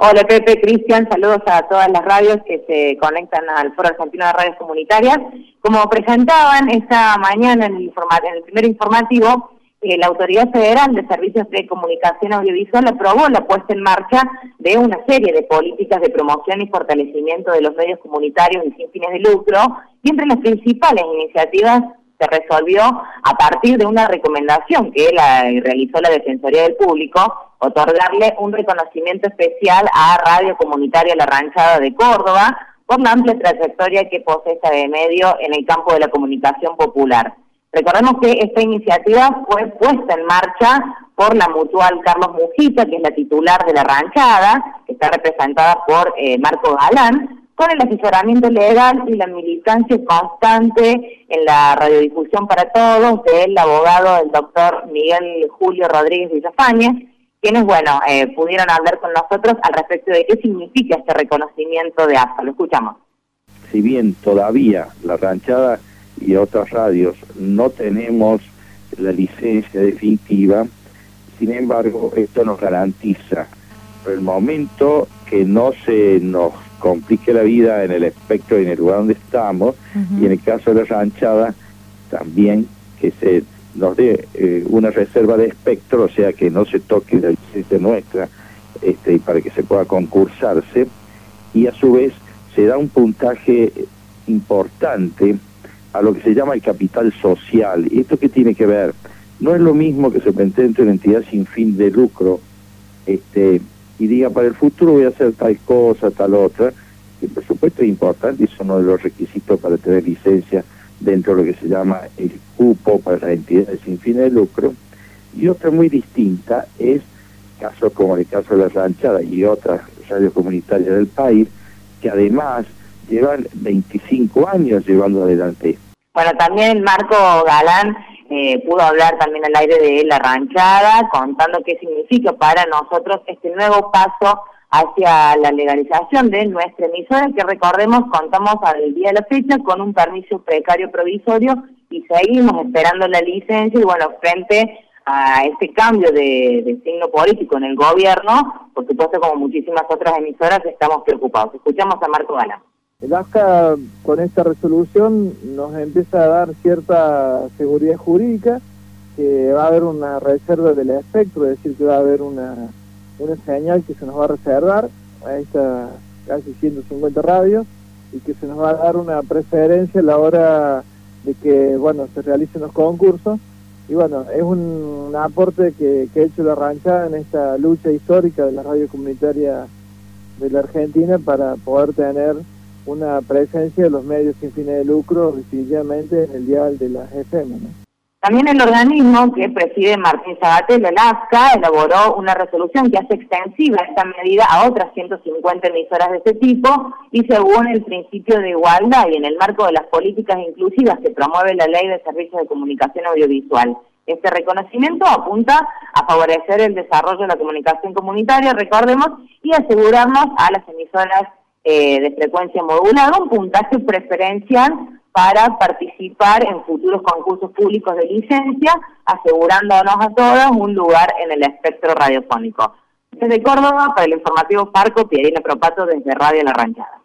Hola Pepe, Cristian, saludos a todas las radios que se conectan al Foro Argentino de Radios Comunitarias. Como presentaban esta mañana en el primer informativo, la Autoridad Federal de Servicios de Comunicación Audiovisual aprobó la puesta en marcha de una serie de políticas de promoción y fortalecimiento de los medios comunitarios y sin fines de lucro, y entre las principales iniciativas se resolvió, a partir de una recomendación que realizó la Defensoría del Público, otorgarle un reconocimiento especial a Radio Comunitaria La Ranchada de Córdoba por la amplia trayectoria que posee esta medio en el campo de la comunicación popular. Recordemos que esta iniciativa fue puesta en marcha por la Mutual Carlos Mujica, que es la titular de La Ranchada, que está representada por Marco Galán, con el asesoramiento legal y la militancia constante en la radiodifusión para todos del abogado, el doctor Miguel Julio Rodríguez Villafañez, quienes, pudieron hablar con nosotros al respecto de qué significa este reconocimiento de AFA. Lo escuchamos. Si bien todavía La Ranchada y otras radios no tenemos la licencia definitiva, sin embargo, esto nos garantiza, por el momento, que no se nos complique la vida en el espectro y en el lugar donde estamos, y en el caso de La Ranchada, también que se nos dé una reserva de espectro, o sea, que no se toque la licencia nuestra, para que se pueda concursarse, y a su vez se da un puntaje importante a lo que se llama el capital social. ¿Y esto qué tiene que ver? No es lo mismo que se presente una entidad sin fin de lucro, y diga, para el futuro voy a hacer tal cosa, tal otra, que por supuesto es importante y son uno de los requisitos para tener licencia dentro de lo que se llama el cupo para las entidades sin fin de lucro. Y otra muy distinta es casos como el caso de La Ranchada y otras radios comunitarias del país, que además llevan 25 años llevando adelante. Bueno, también Marco Galán pudo hablar también al aire de La Ranchada, contando qué significa para nosotros este nuevo paso hacia la legalización de nuestra emisora, que recordemos contamos al día de la fecha con un permiso precario provisorio y seguimos esperando la licencia. Y bueno, frente a este cambio de signo político en el gobierno, por supuesto, como muchísimas otras emisoras, estamos preocupados. Escuchamos a Marco Galán. El AFCA con esta resolución nos empieza a dar cierta seguridad jurídica, que va a haber una reserva del espectro, es decir, que va a haber una señal que se nos va a reservar a estas casi 150 radios, y que se nos va a dar una preferencia a la hora de que, se realicen los concursos. Y es un aporte que ha hecho La Ranchada en esta lucha histórica de la radio comunitaria de la Argentina para poder tener una presencia de los medios sin fines de lucro definitivamente en el dial de las FM, ¿no? También el organismo que preside Martín Sabatel, el AFCA, elaboró una resolución que hace extensiva esta medida a otras 150 emisoras de este tipo, y según el principio de igualdad y en el marco de las políticas inclusivas que promueve la Ley de Servicios de Comunicación Audiovisual. Este reconocimiento apunta a favorecer el desarrollo de la comunicación comunitaria, recordemos, y asegurarnos a las emisoras de frecuencia modulada un puntaje preferencial para participar en futuros concursos públicos de licencia, asegurándonos a todos un lugar en el espectro radiofónico. Desde Córdoba, para el informativo Farco, Pierina Propato, desde Radio La Ranchada.